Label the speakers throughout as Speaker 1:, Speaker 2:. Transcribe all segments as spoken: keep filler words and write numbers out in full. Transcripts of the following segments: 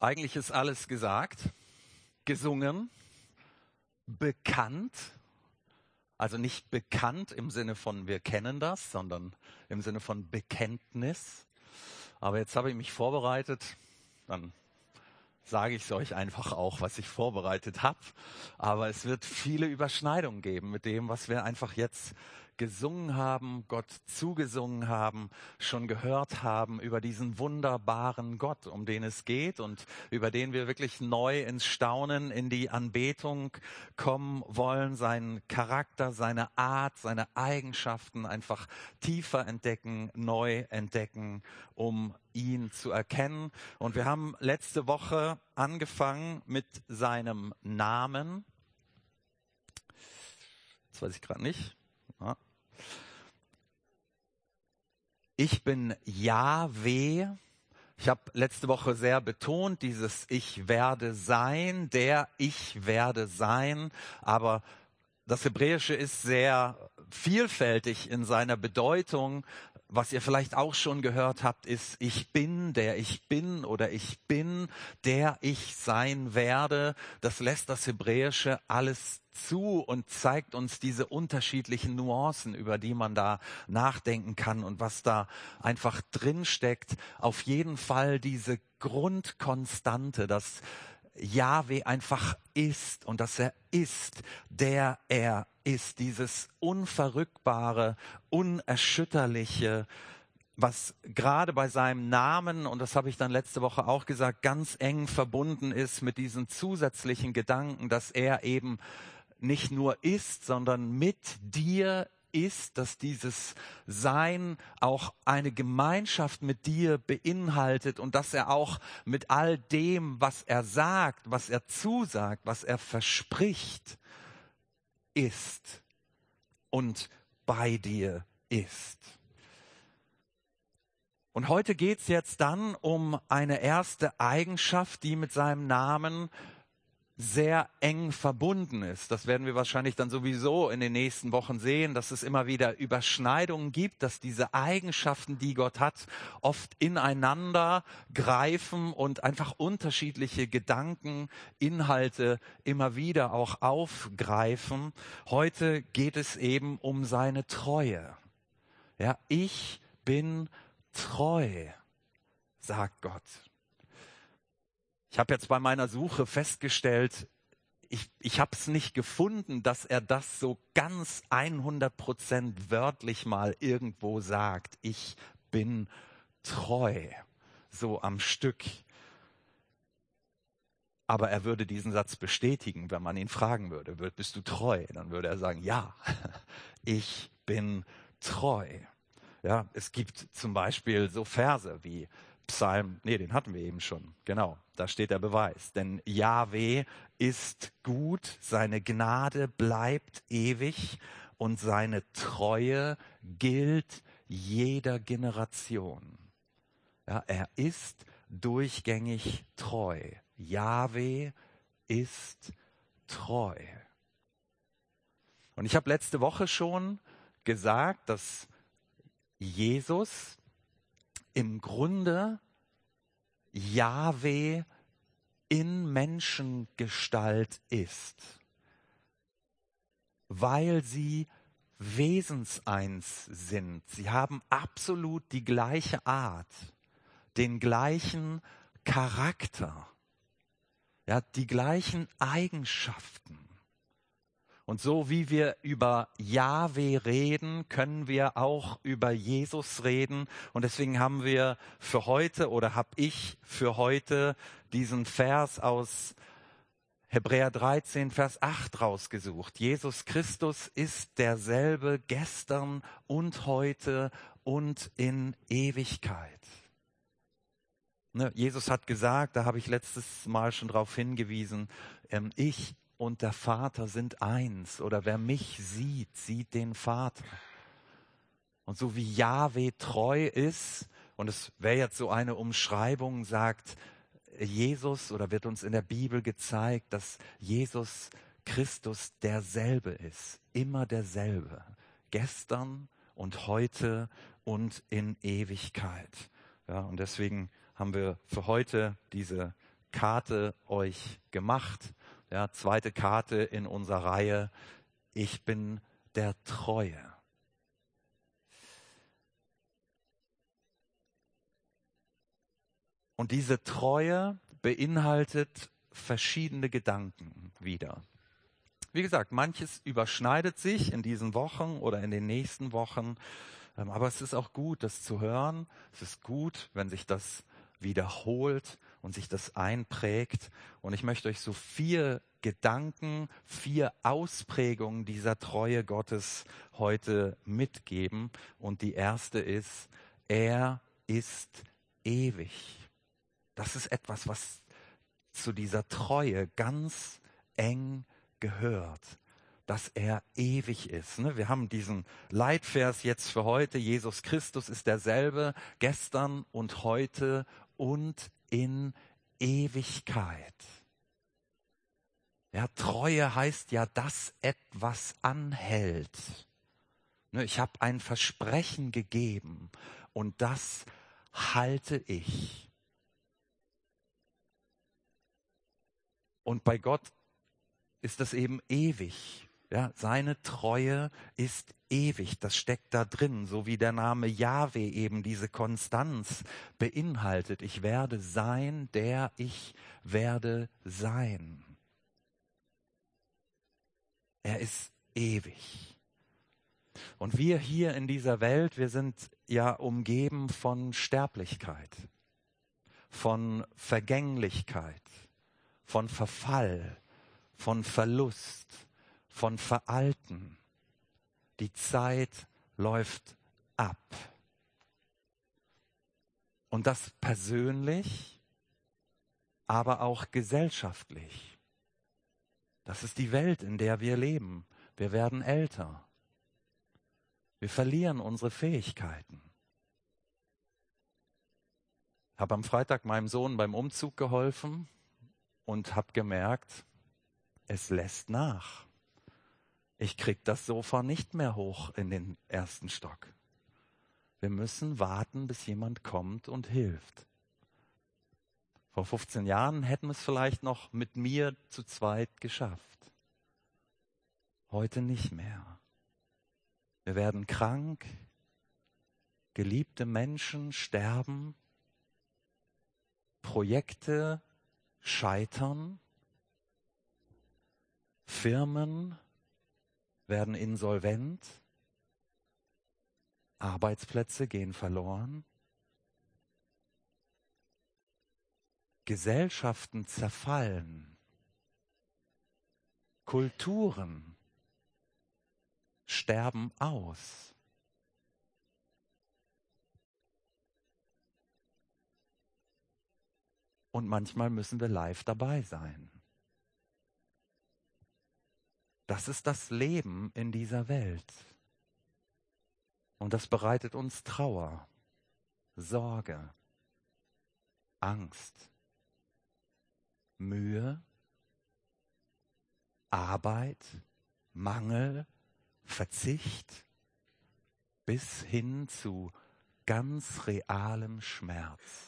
Speaker 1: Eigentlich ist alles gesagt, gesungen, bekannt, also nicht bekannt im Sinne von wir kennen das, sondern im Sinne von Bekenntnis. Aber jetzt habe ich mich vorbereitet, dann sage ich es euch einfach auch, was ich vorbereitet habe. Aber es wird viele Überschneidungen geben mit dem, was wir einfach jetzt gesungen haben, Gott zugesungen haben, schon gehört haben über diesen wunderbaren Gott, um den es geht und über den wir wirklich neu ins Staunen, in die Anbetung kommen wollen, seinen Charakter, seine Art, seine Eigenschaften einfach tiefer entdecken, neu entdecken, um ihn zu erkennen. Und wir haben letzte Woche angefangen mit seinem Namen. Das weiß ich gerade nicht. Ja. Ich bin Jahwe. Ich habe letzte Woche sehr betont, dieses Ich werde sein, der Ich werde sein. Aber das Hebräische ist sehr vielfältig in seiner Bedeutung. Was ihr vielleicht auch schon gehört habt, ist ich bin, der ich bin oder ich bin, der ich sein werde. Das lässt das Hebräische alles zu und zeigt uns diese unterschiedlichen Nuancen, über die man da nachdenken kann und was da einfach drinsteckt. Auf jeden Fall diese Grundkonstante, dass Jahwe einfach ist und dass er ist, der er ist, dieses unverrückbare, unerschütterliche, was gerade bei seinem Namen, und das habe ich dann letzte Woche auch gesagt, ganz eng verbunden ist mit diesen zusätzlichen Gedanken, dass er eben nicht nur ist, sondern mit dir ist, dass dieses Sein auch eine Gemeinschaft mit dir beinhaltet und dass er auch mit all dem, was er sagt, was er zusagt, was er verspricht, ist und bei dir ist. Und heute geht es jetzt dann um eine erste Eigenschaft, die mit seinem Namen sehr eng verbunden ist. Das werden wir wahrscheinlich dann sowieso in den nächsten Wochen sehen, dass es immer wieder Überschneidungen gibt, dass diese Eigenschaften, die Gott hat, oft ineinander greifen und einfach unterschiedliche Gedanken, Inhalte immer wieder auch aufgreifen. Heute geht es eben um seine Treue. Ja, ich bin treu, sagt Gott. Ich habe jetzt bei meiner Suche festgestellt, ich, ich habe es nicht gefunden, dass er das so ganz hundert Prozent wörtlich mal irgendwo sagt. Ich bin treu, so am Stück. Aber er würde diesen Satz bestätigen, wenn man ihn fragen würde, bist du treu? Dann würde er sagen, ja, ich bin treu. Ja, es gibt zum Beispiel so Verse wie Psalm, nee, den hatten wir eben schon, genau, da steht der Beweis. Denn Jahwe ist gut, seine Gnade bleibt ewig und seine Treue gilt jeder Generation. Ja, er ist durchgängig treu. Jahwe ist treu. Und ich habe letzte Woche schon gesagt, dass Jesus im Grunde Jahwe in Menschengestalt ist, weil sie wesenseins sind. Sie haben absolut die gleiche Art, den gleichen Charakter, ja, die gleichen Eigenschaften. Und so wie wir über Jahwe reden, können wir auch über Jesus reden. Und deswegen haben wir für heute oder habe ich für heute diesen Vers aus Hebräer dreizehn, Vers acht rausgesucht. Jesus Christus ist derselbe gestern und heute und in Ewigkeit. Ne, Jesus hat gesagt, da habe ich letztes Mal schon darauf hingewiesen, ähm, ich und der Vater sind eins, oder wer mich sieht, sieht den Vater. Und so wie Jahwe treu ist, und es wäre jetzt so eine Umschreibung, sagt Jesus, oder wird uns in der Bibel gezeigt, dass Jesus Christus derselbe ist, immer derselbe, gestern und heute und in Ewigkeit. Ja, und deswegen haben wir für heute diese Karte euch gemacht. Ja, zweite Karte in unserer Reihe. Ich bin der Treue. Und diese Treue beinhaltet verschiedene Gedanken wieder. Wie gesagt, manches überschneidet sich in diesen Wochen oder in den nächsten Wochen. Aber es ist auch gut, das zu hören. Es ist gut, wenn sich das wiederholt und sich das einprägt. Und ich möchte euch so vier Gedanken, vier Ausprägungen dieser Treue Gottes heute mitgeben. Und die erste ist, er ist ewig. Das ist etwas, was zu dieser Treue ganz eng gehört, dass er ewig ist. Wir haben diesen Leitvers jetzt für heute. Jesus Christus ist derselbe gestern und heute und in Ewigkeit. Ja, Treue heißt ja, dass etwas anhält. Ich habe ein Versprechen gegeben und das halte ich. Und bei Gott ist das eben ewig. Ja, seine Treue ist ewig. Das steckt da drin, so wie der Name Jahwe eben diese Konstanz beinhaltet. Ich werde sein, der ich werde sein. Er ist ewig. Und wir hier in dieser Welt, wir sind ja umgeben von Sterblichkeit, von Vergänglichkeit, von Verfall, von Verlust, von Veralten. Die Zeit läuft ab. Und das persönlich, aber auch gesellschaftlich. Das ist die Welt, in der wir leben. Wir werden älter. Wir verlieren unsere Fähigkeiten. Ich habe am Freitag meinem Sohn beim Umzug geholfen und habe gemerkt, es lässt nach. Ich krieg das Sofa nicht mehr hoch in den ersten Stock. Wir müssen warten, bis jemand kommt und hilft. Vor fünfzehn Jahren hätten wir es vielleicht noch mit mir zu zweit geschafft. Heute nicht mehr. Wir werden krank, geliebte Menschen sterben, Projekte scheitern, Firmen werden insolvent, Arbeitsplätze gehen verloren, Gesellschaften zerfallen, Kulturen sterben aus. Und manchmal müssen wir live dabei sein. Das ist das Leben in dieser Welt. Und das bereitet uns Trauer, Sorge, Angst, Mühe, Arbeit, Mangel, Verzicht bis hin zu ganz realem Schmerz.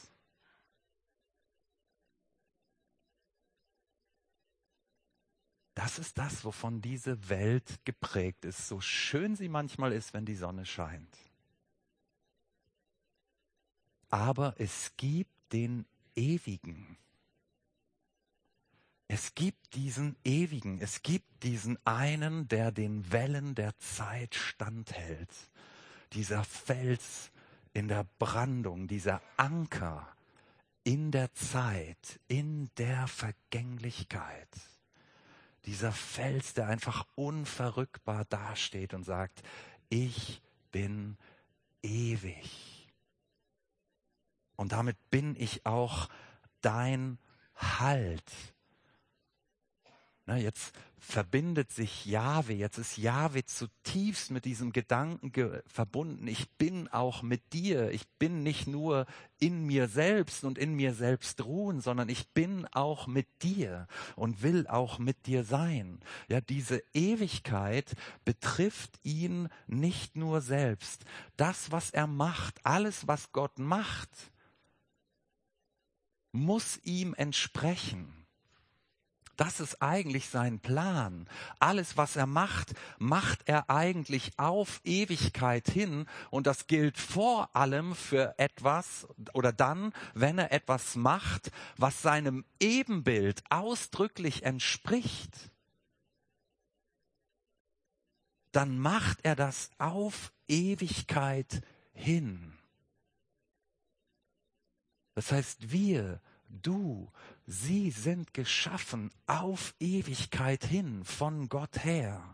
Speaker 1: Das ist das, wovon diese Welt geprägt ist, so schön sie manchmal ist, wenn die Sonne scheint. Aber es gibt den Ewigen. Es gibt diesen Ewigen, es gibt diesen einen, der den Wellen der Zeit standhält. Dieser Fels in der Brandung, dieser Anker in der Zeit, in der Vergänglichkeit. Dieser Fels, der einfach unverrückbar dasteht und sagt, ich bin ewig. Und damit bin ich auch dein Halt. Na, jetzt verbindet sich Jahwe, jetzt ist Jahwe zutiefst mit diesem Gedanken ge- verbunden. Ich bin auch mit dir. Ich bin nicht nur in mir selbst und in mir selbst ruhen, sondern ich bin auch mit dir und will auch mit dir sein. Ja, diese Ewigkeit betrifft ihn nicht nur selbst. Das, was er macht, alles, was Gott macht, muss ihm entsprechen. Das ist eigentlich sein Plan. Alles, was er macht, macht er eigentlich auf Ewigkeit hin. Und das gilt vor allem für etwas oder dann, wenn er etwas macht, was seinem Ebenbild ausdrücklich entspricht. Dann macht er das auf Ewigkeit hin. Das heißt, wir, du, sie sind geschaffen auf Ewigkeit hin von Gott her.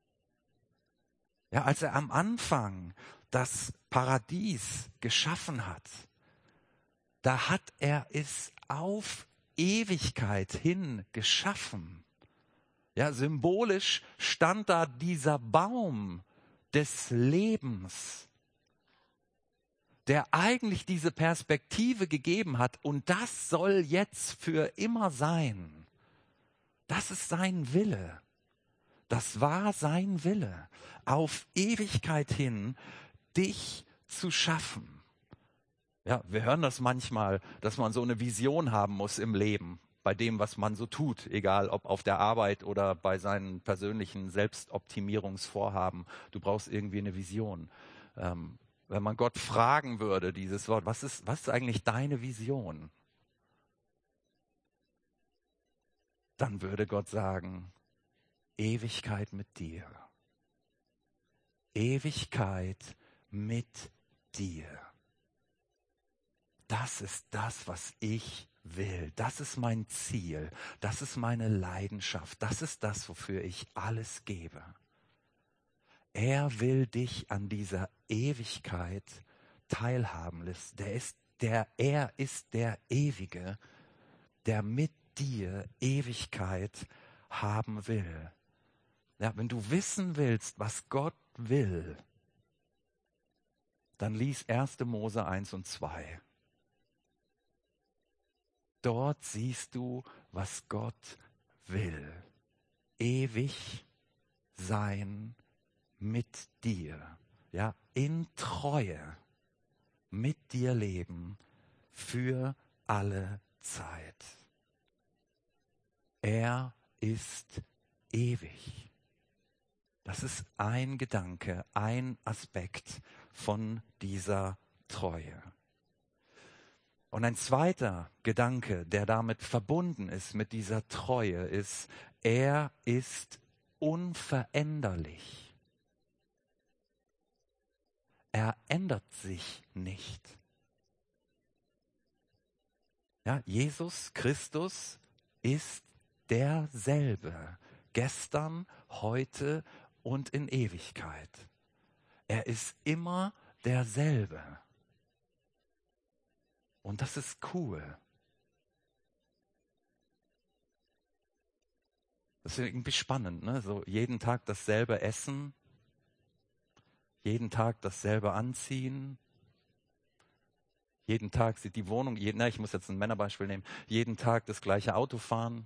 Speaker 1: Ja, als er am Anfang das Paradies geschaffen hat, da hat er es auf Ewigkeit hin geschaffen. Ja, symbolisch stand da dieser Baum des Lebens, der eigentlich diese Perspektive gegeben hat, und das soll jetzt für immer sein. Das ist sein Wille. Das war sein Wille, auf Ewigkeit hin dich zu schaffen. Ja, wir hören das manchmal, dass man so eine Vision haben muss im Leben, bei dem, was man so tut, egal ob auf der Arbeit oder bei seinen persönlichen Selbstoptimierungsvorhaben. Du brauchst irgendwie eine Vision. Ähm, wenn man Gott fragen würde, dieses Wort, was ist, was ist eigentlich deine Vision? Dann würde Gott sagen, Ewigkeit mit dir. Ewigkeit mit dir. Das ist das, was ich will. Das ist mein Ziel. Das ist meine Leidenschaft. Das ist das, wofür ich alles gebe. Er will dich an dieser Ewigkeit teilhaben lassen. Der ist der, er ist der Ewige, der mit dir Ewigkeit haben will. Ja, wenn du wissen willst, was Gott will, dann lies erste Mose eins und zwei. Dort siehst du, was Gott will. Ewig sein mit dir. Ja, in Treue mit dir leben für alle Zeit. Er ist ewig. Das ist ein Gedanke, ein Aspekt von dieser Treue. Und ein zweiter Gedanke, der damit verbunden ist, mit dieser Treue, ist, er ist unveränderlich. Er ändert sich nicht. Ja, Jesus Christus ist derselbe, gestern, heute und in Ewigkeit. Er ist immer derselbe. Und das ist cool. Das ist irgendwie spannend, ne? So jeden Tag dasselbe Essen, jeden Tag dasselbe Anziehen, jeden Tag sieht die Wohnung, jeden, na, ich muss jetzt ein Männerbeispiel nehmen, jeden Tag das gleiche Auto fahren.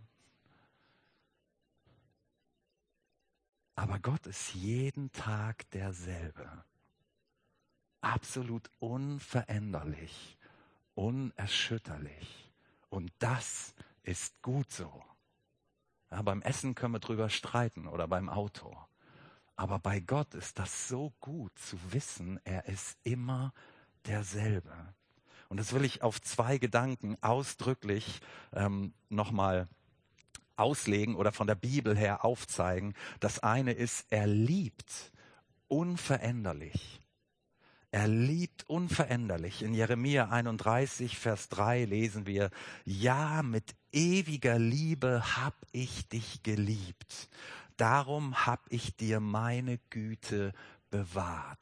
Speaker 1: Aber Gott ist jeden Tag derselbe. Absolut unveränderlich, unerschütterlich. Und das ist gut so. Ja, beim Essen können wir drüber streiten oder beim Auto. Aber bei Gott ist das so gut zu wissen, er ist immer derselbe. Und das will ich auf zwei Gedanken ausdrücklich ähm, nochmal auslegen oder von der Bibel her aufzeigen. Das eine ist, er liebt unveränderlich. Er liebt unveränderlich. In Jeremia einunddreißig, Vers drei lesen wir, ja, mit ewiger Liebe hab ich dich geliebt. Darum hab ich dir meine Güte bewahrt.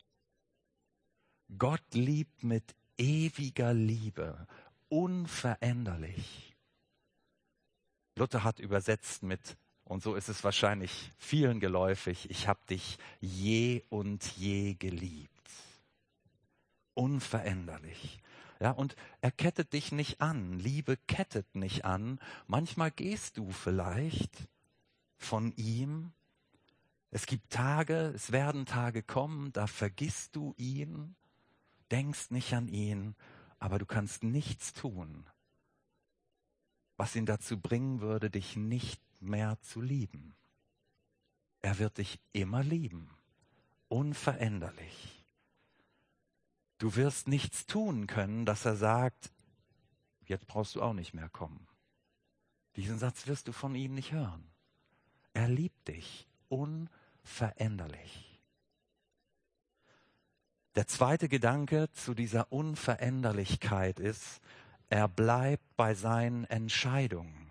Speaker 1: Gott liebt mit ewiger Liebe, unveränderlich. Luther hat übersetzt mit, und so ist es wahrscheinlich vielen geläufig, ich hab dich je und je geliebt. Unveränderlich. Ja, und er kettet dich nicht an. Liebe kettet nicht an. Manchmal gehst du vielleicht von ihm. Es gibt Tage, es werden Tage kommen, da vergisst du ihn, denkst nicht an ihn, aber du kannst nichts tun, was ihn dazu bringen würde, dich nicht mehr zu lieben. Er wird dich immer lieben, unveränderlich. Du wirst nichts tun können, dass er sagt, jetzt brauchst du auch nicht mehr kommen. Diesen Satz wirst du von ihm nicht hören. Er liebt dich unveränderlich. Der zweite Gedanke zu dieser Unveränderlichkeit ist, er bleibt bei seinen Entscheidungen.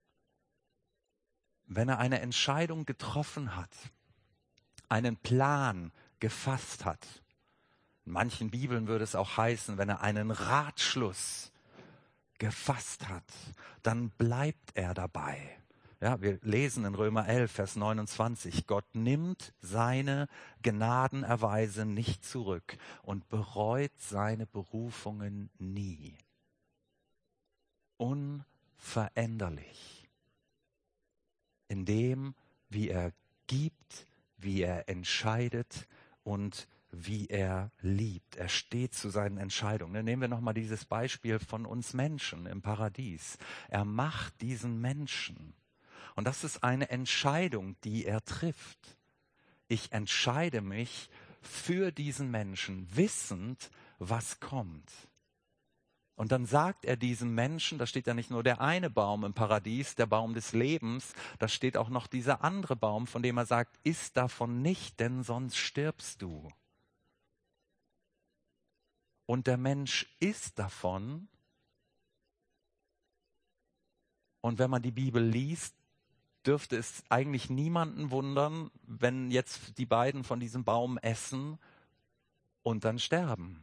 Speaker 1: Wenn er eine Entscheidung getroffen hat, einen Plan gefasst hat, in manchen Bibeln würde es auch heißen, wenn er einen Ratschluss gefasst hat, dann bleibt er dabei. Ja, wir lesen in Römer elf, Vers neunundzwanzig, Gott nimmt seine Gnadenerweise nicht zurück und bereut seine Berufungen nie. Unveränderlich. In dem, wie er gibt, wie er entscheidet und wie er liebt. Er steht zu seinen Entscheidungen. Nehmen wir nochmal dieses Beispiel von uns Menschen im Paradies. Er macht diesen Menschen. Und das ist eine Entscheidung, die er trifft. Ich entscheide mich für diesen Menschen, wissend, was kommt. Und dann sagt er diesem Menschen, da steht ja nicht nur der eine Baum im Paradies, der Baum des Lebens, da steht auch noch dieser andere Baum, von dem er sagt, iss davon nicht, denn sonst stirbst du. Und der Mensch isst davon. Und wenn man die Bibel liest, dürfte es eigentlich niemanden wundern, wenn jetzt die beiden von diesem Baum essen und dann sterben.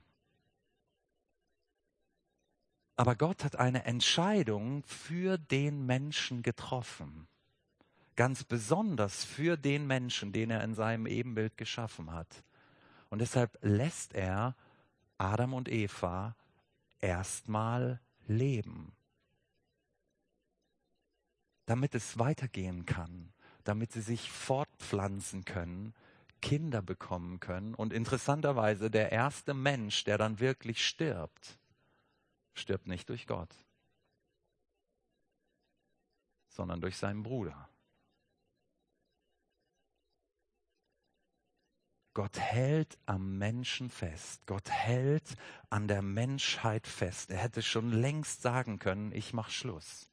Speaker 1: Aber Gott hat eine Entscheidung für den Menschen getroffen. Ganz besonders für den Menschen, den er in seinem Ebenbild geschaffen hat. Und deshalb lässt er Adam und Eva erstmal leben. Damit es weitergehen kann, damit sie sich fortpflanzen können, Kinder bekommen können. Und interessanterweise, der erste Mensch, der dann wirklich stirbt, stirbt nicht durch Gott, sondern durch seinen Bruder. Gott hält am Menschen fest. Gott hält an der Menschheit fest. Er hätte schon längst sagen können, ich mache Schluss.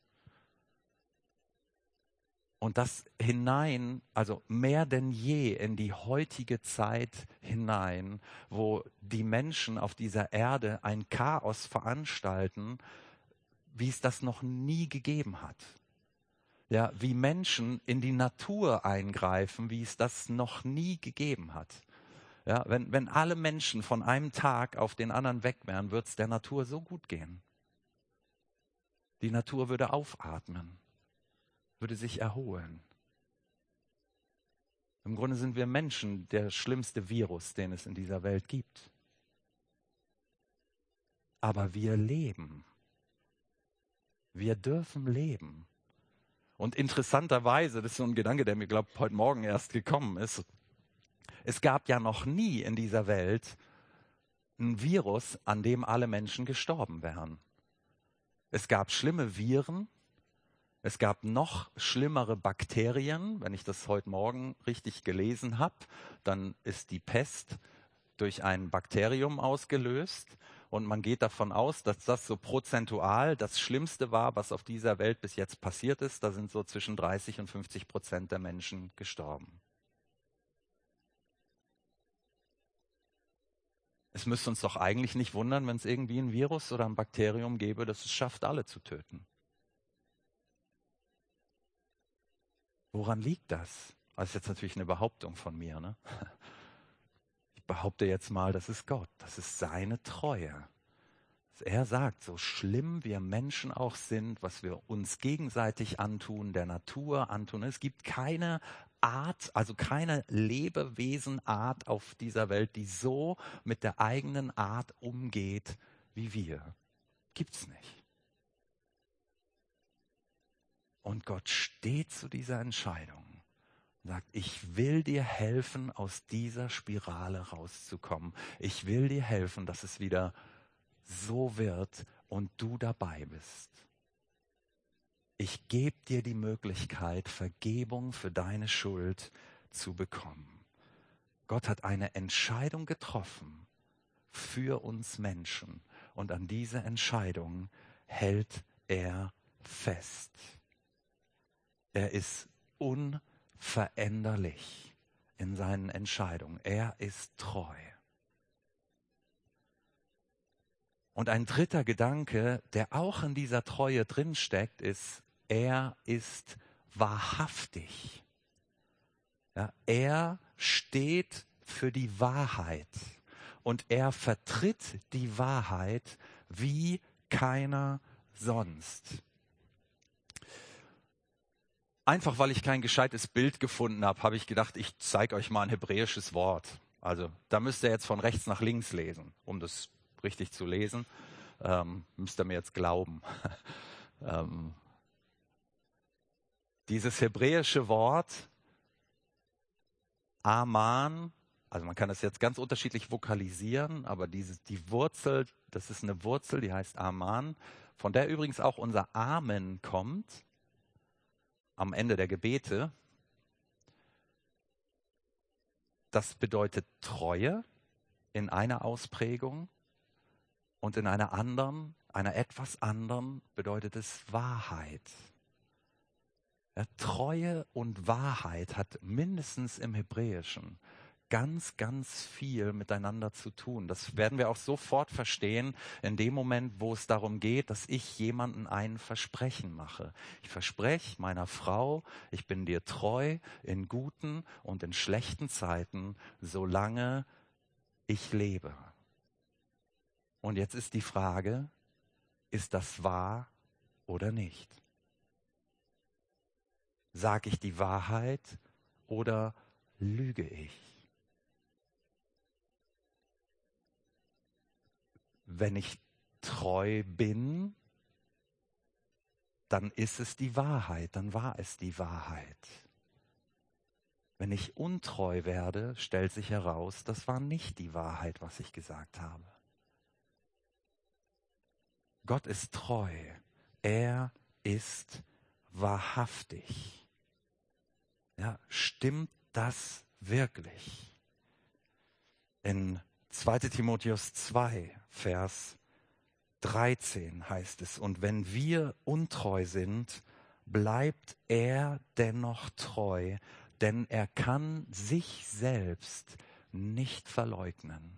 Speaker 1: Und das hinein, also mehr denn je in die heutige Zeit hinein, wo die Menschen auf dieser Erde ein Chaos veranstalten, wie es das noch nie gegeben hat. Ja, wie Menschen in die Natur eingreifen, wie es das noch nie gegeben hat. Ja, wenn, wenn alle Menschen von einem Tag auf den anderen weg wären, würde es der Natur so gut gehen. Die Natur würde aufatmen. Würde sich erholen. Im Grunde sind wir Menschen der schlimmste Virus, den es in dieser Welt gibt. Aber wir leben. Wir dürfen leben. Und interessanterweise, das ist so ein Gedanke, der mir, glaube ich, heute Morgen erst gekommen ist, es gab ja noch nie in dieser Welt ein Virus, an dem alle Menschen gestorben wären. Es gab schlimme Viren, es gab noch schlimmere Bakterien. Wenn ich das heute Morgen richtig gelesen habe, dann ist die Pest durch ein Bakterium ausgelöst. Und man geht davon aus, dass das so prozentual das Schlimmste war, was auf dieser Welt bis jetzt passiert ist. Da sind so zwischen dreißig und fünfzig Prozent der Menschen gestorben. Es müsste uns doch eigentlich nicht wundern, wenn es irgendwie ein Virus oder ein Bakterium gäbe, das es schafft, alle zu töten. Woran liegt das? Das ist jetzt natürlich eine Behauptung von mir. Ne? Ich behaupte jetzt mal, das ist Gott, das ist seine Treue. Dass er sagt, so schlimm wir Menschen auch sind, was wir uns gegenseitig antun, der Natur antun. Es gibt keine Art, also keine Lebewesenart auf dieser Welt, die so mit der eigenen Art umgeht wie wir. Gibt's nicht. Und Gott steht zu dieser Entscheidung und sagt, ich will dir helfen, aus dieser Spirale rauszukommen. Ich will dir helfen, dass es wieder so wird und du dabei bist. Ich gebe dir die Möglichkeit, Vergebung für deine Schuld zu bekommen. Gott hat eine Entscheidung getroffen für uns Menschen und an diese Entscheidung hält er fest. Er ist unveränderlich in seinen Entscheidungen. Er ist treu. Und ein dritter Gedanke, der auch in dieser Treue drinsteckt, ist, er ist wahrhaftig. Ja, er steht für die Wahrheit und er vertritt die Wahrheit wie keiner sonst. Einfach weil ich kein gescheites Bild gefunden habe, habe ich gedacht, ich zeige euch mal ein hebräisches Wort. Also da müsst ihr jetzt von rechts nach links lesen, um das richtig zu lesen. Ähm, müsst ihr mir jetzt glauben. ähm, dieses hebräische Wort Aman, also man kann das jetzt ganz unterschiedlich vokalisieren, aber dieses, die Wurzel, das ist eine Wurzel, die heißt Aman, von der übrigens auch unser Amen kommt, am Ende der Gebete. Das bedeutet Treue in einer Ausprägung und in einer anderen, einer etwas anderen bedeutet es Wahrheit. Ja, Treue und Wahrheit hat mindestens im Hebräischen ganz, ganz viel miteinander zu tun. Das werden wir auch sofort verstehen in dem Moment, wo es darum geht, dass ich jemandem ein Versprechen mache. Ich verspreche meiner Frau, ich bin dir treu in guten und in schlechten Zeiten, solange ich lebe. Und jetzt ist die Frage, ist das wahr oder nicht? Sage ich die Wahrheit oder lüge ich? Wenn ich treu bin, dann ist es die Wahrheit, dann war es die Wahrheit. Wenn ich untreu werde, stellt sich heraus, das war nicht die Wahrheit, was ich gesagt habe. Gott ist treu, er ist wahrhaftig. Ja, stimmt das wirklich? In zweiter Timotheus zwei, Vers dreizehn heißt es, und wenn wir untreu sind, bleibt er dennoch treu, denn er kann sich selbst nicht verleugnen.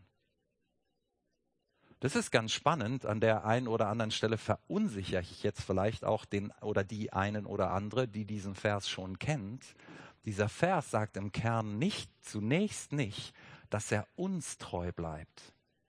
Speaker 1: Das ist ganz spannend. An der einen oder anderen Stelle verunsichere ich jetzt vielleicht auch den oder die einen oder andere, die diesen Vers schon kennt. Dieser Vers sagt im Kern nicht, zunächst nicht, dass er uns treu bleibt.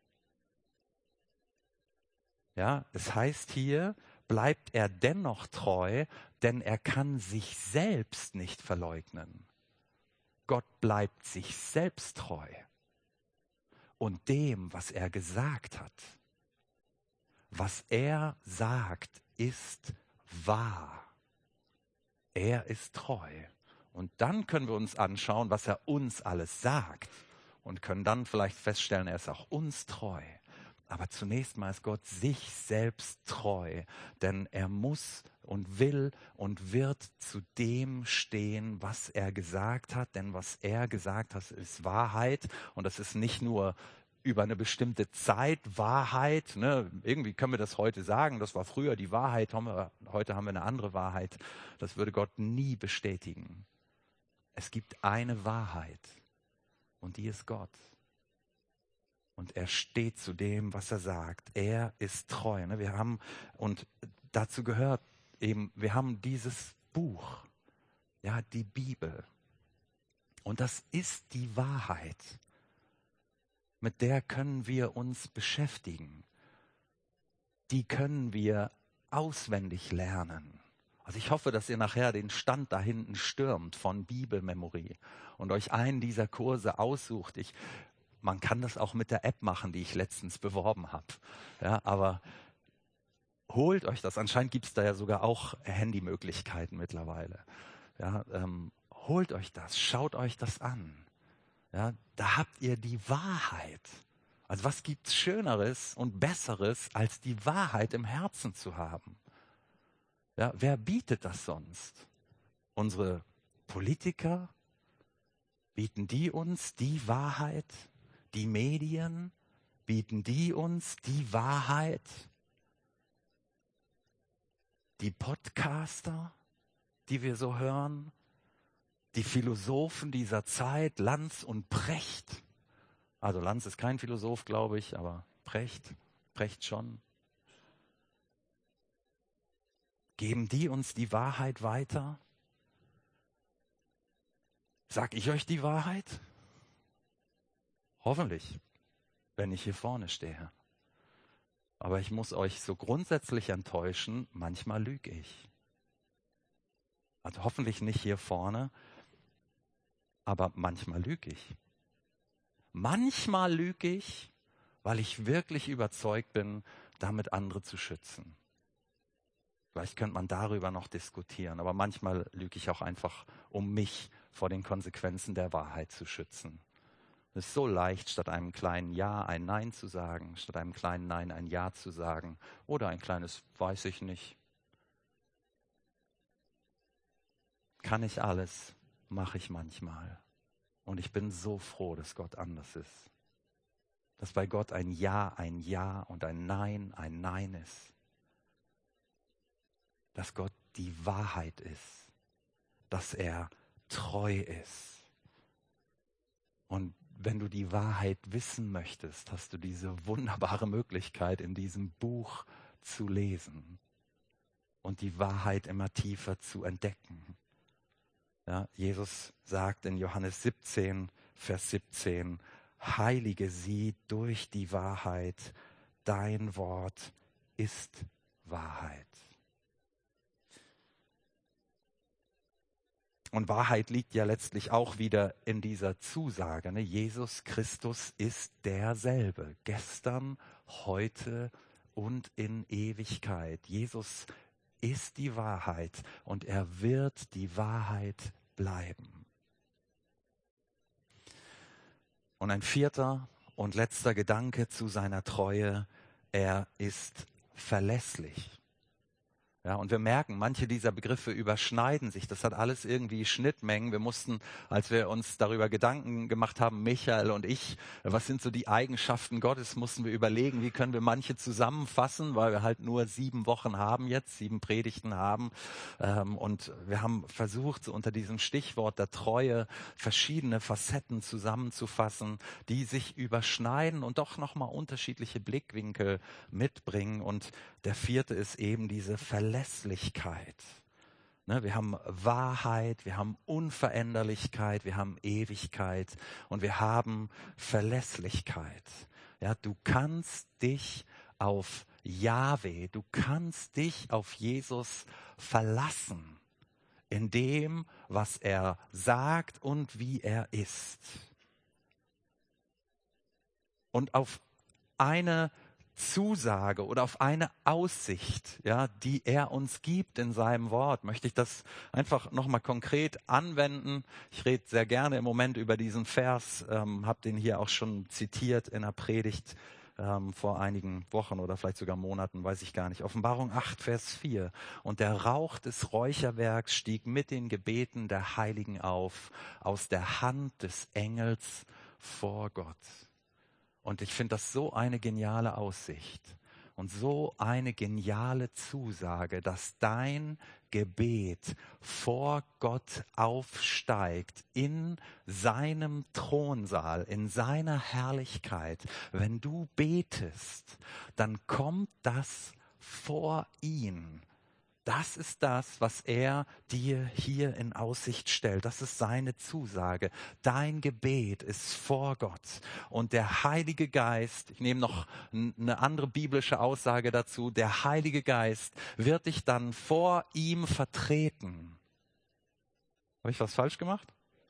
Speaker 1: Ja, es heißt hier, bleibt er dennoch treu, denn er kann sich selbst nicht verleugnen. Gott bleibt sich selbst treu und dem, was er gesagt hat. Was er sagt, ist wahr. Er ist treu. Und dann können wir uns anschauen, was er uns alles sagt und können dann vielleicht feststellen, er ist auch uns treu. Aber zunächst mal ist Gott sich selbst treu, denn er muss und will und wird zu dem stehen, was er gesagt hat, denn was er gesagt hat, ist Wahrheit und das ist nicht nur über eine bestimmte Zeit Wahrheit, ne? Irgendwie können wir das heute sagen, das war früher die Wahrheit, haben wir, heute haben wir eine andere Wahrheit. Das würde Gott nie bestätigen. Es gibt eine Wahrheit und die ist Gott. Und er steht zu dem, was er sagt. Er ist treu. Ne? Wir haben, und dazu gehört eben, wir haben dieses Buch, ja, die Bibel. Und das ist die Wahrheit. Mit der können wir uns beschäftigen. Die können wir auswendig lernen. Also ich hoffe, dass ihr nachher den Stand da hinten stürmt von Bibelmemory und euch einen dieser Kurse aussucht. Ich, man kann das auch mit der App machen, die ich letztens beworben habe. Ja, aber holt euch das. Anscheinend gibt es da ja sogar auch Handymöglichkeiten mittlerweile. Ja, ähm, holt euch das, schaut euch das an. Ja, da habt ihr die Wahrheit. Also was gibt's Schöneres und Besseres, als die Wahrheit im Herzen zu haben? Ja, wer bietet das sonst? Unsere Politiker? Bieten die uns die Wahrheit? Die Medien? Bieten die uns die Wahrheit? Die Podcaster, die wir so hören? Die Philosophen dieser Zeit, Lanz und Precht? Also Lanz ist kein Philosoph, glaube ich, aber Precht, Precht schon. Geben die uns die Wahrheit weiter? Sag ich euch die Wahrheit? Hoffentlich, wenn ich hier vorne stehe. Aber ich muss euch so grundsätzlich enttäuschen, manchmal lüge ich. Also hoffentlich nicht hier vorne, aber manchmal lüge ich. Manchmal lüge ich, weil ich wirklich überzeugt bin, damit andere zu schützen. Vielleicht könnte man darüber noch diskutieren, aber manchmal lüge ich auch einfach, um mich vor den Konsequenzen der Wahrheit zu schützen. Es ist so leicht, statt einem kleinen Ja ein Nein zu sagen, statt einem kleinen Nein ein Ja zu sagen oder ein kleines Weiß ich nicht. Kann ich alles, mache ich manchmal. Und ich bin so froh, dass Gott anders ist. Dass bei Gott ein Ja ein Ja und ein Nein ein Nein ist. Dass Gott die Wahrheit ist. Dass er treu ist. Und wenn du die Wahrheit wissen möchtest, hast du diese wunderbare Möglichkeit, in diesem Buch zu lesen und die Wahrheit immer tiefer zu entdecken. Ja, Jesus sagt in Johannes siebzehn, Vers siebzehn, heilige sie durch die Wahrheit, dein Wort ist Wahrheit. Und Wahrheit liegt ja letztlich auch wieder in dieser Zusage. Ne? Jesus Christus ist derselbe, gestern, heute und in Ewigkeit. Jesus ist die Wahrheit und er wird die Wahrheit bleiben. Und ein vierter und letzter Gedanke zu seiner Treue, er ist verlässlich. Ja, und wir merken, manche dieser Begriffe überschneiden sich. Das hat alles irgendwie Schnittmengen. Wir mussten, als wir uns darüber Gedanken gemacht haben, Michael und ich, was sind so die Eigenschaften Gottes, mussten wir überlegen, wie können wir manche zusammenfassen, weil wir halt nur sieben Wochen haben jetzt, sieben Predigten haben. Und wir haben versucht, so unter diesem Stichwort der Treue verschiedene Facetten zusammenzufassen, die sich überschneiden und doch nochmal unterschiedliche Blickwinkel mitbringen. Und der vierte ist eben diese Verlässlichkeit. Verlässlichkeit. Ne, wir haben Wahrheit, wir haben Unveränderlichkeit, wir haben Ewigkeit und wir haben Verlässlichkeit. Ja, du kannst dich auf Jahwe, du kannst dich auf Jesus verlassen in dem, was er sagt und wie er ist. Und auf eine Zusage oder auf eine Aussicht, ja, die er uns gibt in seinem Wort, möchte ich das einfach nochmal konkret anwenden. Ich rede sehr gerne im Moment über diesen Vers, ähm, habe den hier auch schon zitiert in einer Predigt ähm, vor einigen Wochen oder vielleicht sogar Monaten, weiß ich gar nicht. Offenbarung acht, Vers vier. Und der Rauch des Räucherwerks stieg mit den Gebeten der Heiligen auf, aus der Hand des Engels vor Gott. Und ich finde das so eine geniale Aussicht und so eine geniale Zusage, dass dein Gebet vor Gott aufsteigt in seinem Thronsaal, in seiner Herrlichkeit. Wenn du betest, dann kommt das vor ihn. Das ist das, was er dir hier in Aussicht stellt. Das ist seine Zusage. Dein Gebet ist vor Gott. Und der Heilige Geist, ich nehme noch eine andere biblische Aussage dazu, der Heilige Geist wird dich dann vor ihm vertreten. Habe ich was falsch gemacht?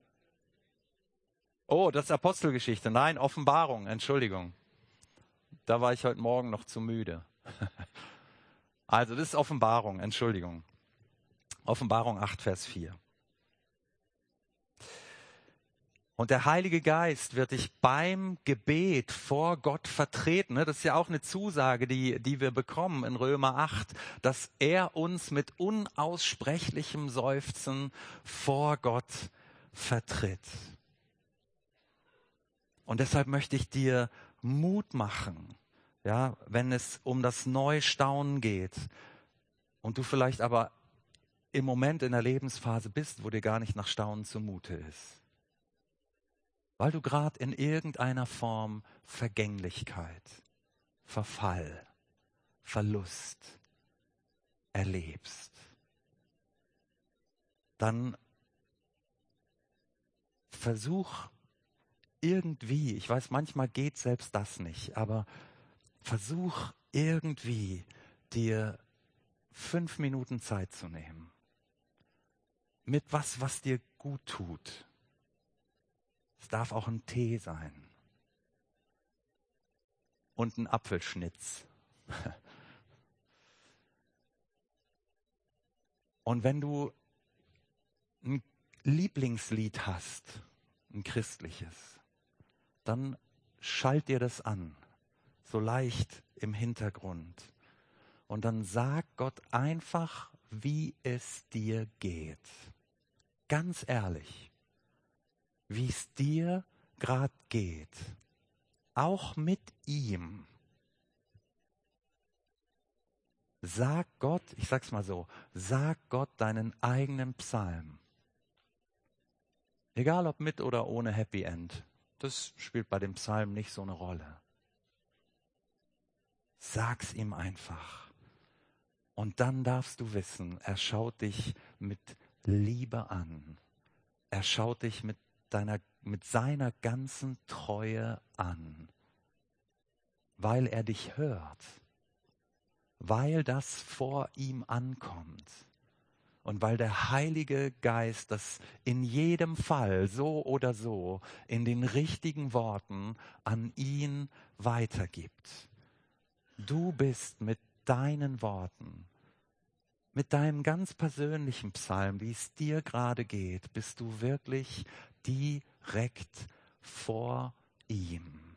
Speaker 1: Oh, das ist Apostelgeschichte. Nein, Offenbarung, Entschuldigung. Da war ich heute Morgen noch zu müde. Also das ist Offenbarung, Entschuldigung. Offenbarung acht, Vers vier. Und der Heilige Geist wird dich beim Gebet vor Gott vertreten. Das ist ja auch eine Zusage, die, die wir bekommen in Römer acht, dass er uns mit unaussprechlichem Seufzen vor Gott vertritt. Und deshalb möchte ich dir Mut machen, ja, wenn es um das Neustaunen geht und du vielleicht aber im Moment in der Lebensphase bist, wo dir gar nicht nach Staunen zumute ist. Weil du gerade in irgendeiner Form Vergänglichkeit, Verfall, Verlust erlebst. Dann versuch irgendwie, ich weiß, manchmal geht selbst das nicht, aber versuch irgendwie dir fünf Minuten Zeit zu nehmen. Mit was, was dir gut tut. Es darf auch ein Tee sein. Und ein Apfelschnitz. Und wenn du ein Lieblingslied hast, ein christliches, dann schalt dir das an, so leicht im Hintergrund. Und dann sag Gott einfach, wie es dir geht. Ganz ehrlich. Wie es dir gerade geht, auch mit ihm. Sag Gott, ich sag's mal so, sag Gott deinen eigenen Psalm. Egal ob mit oder ohne Happy End, das spielt bei dem Psalm nicht so eine Rolle. Sag's ihm einfach. Und dann darfst du wissen, er schaut dich mit Liebe an. Er schaut dich mit Deiner, mit seiner ganzen Treue an, weil er dich hört, weil das vor ihm ankommt und weil der Heilige Geist das in jedem Fall so oder so in den richtigen Worten an ihn weitergibt. Du bist mit deinen Worten, mit deinem ganz persönlichen Psalm, wie es dir gerade geht, bist du wirklich direkt vor ihm.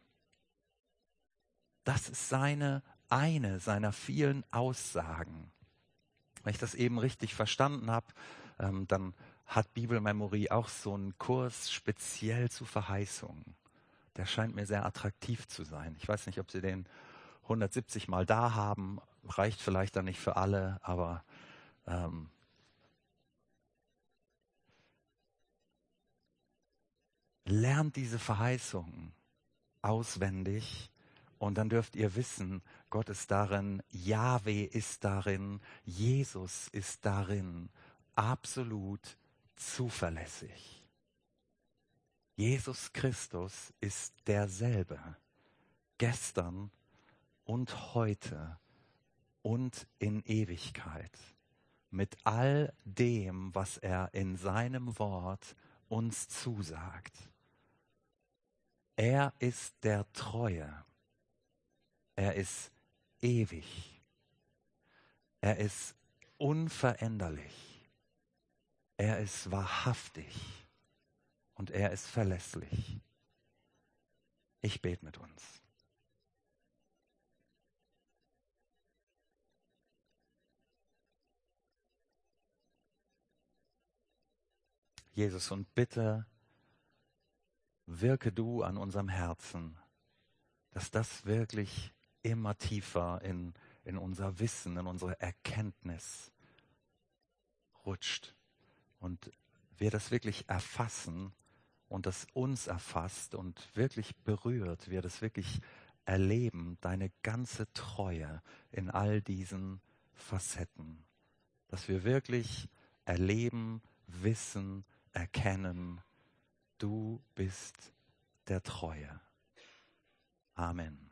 Speaker 1: Das ist seine eine seiner vielen Aussagen. Wenn ich das eben richtig verstanden habe, ähm, dann hat Bibelmemory auch so einen Kurs speziell zu Verheißungen. Der scheint mir sehr attraktiv zu sein. Ich weiß nicht, ob Sie den hundertsiebzig Mal da haben, reicht vielleicht dann nicht für alle, aber ähm, lernt diese Verheißungen auswendig und dann dürft ihr wissen, Gott ist darin, Jahwe ist darin, Jesus ist darin absolut zuverlässig. Jesus Christus ist derselbe, gestern und heute und in Ewigkeit, mit all dem, was er in seinem Wort uns zusagt. Er ist der Treue. Er ist ewig. Er ist unveränderlich. Er ist wahrhaftig. Und er ist verlässlich. Ich bete mit uns. Jesus, und bitte wirke du an unserem Herzen, dass das wirklich immer tiefer in, in unser Wissen, in unsere Erkenntnis rutscht und wir das wirklich erfassen und das uns erfasst und wirklich berührt, wir das wirklich erleben, deine ganze Treue in all diesen Facetten, dass wir wirklich erleben, wissen, erkennen, du bist der Treue. Amen.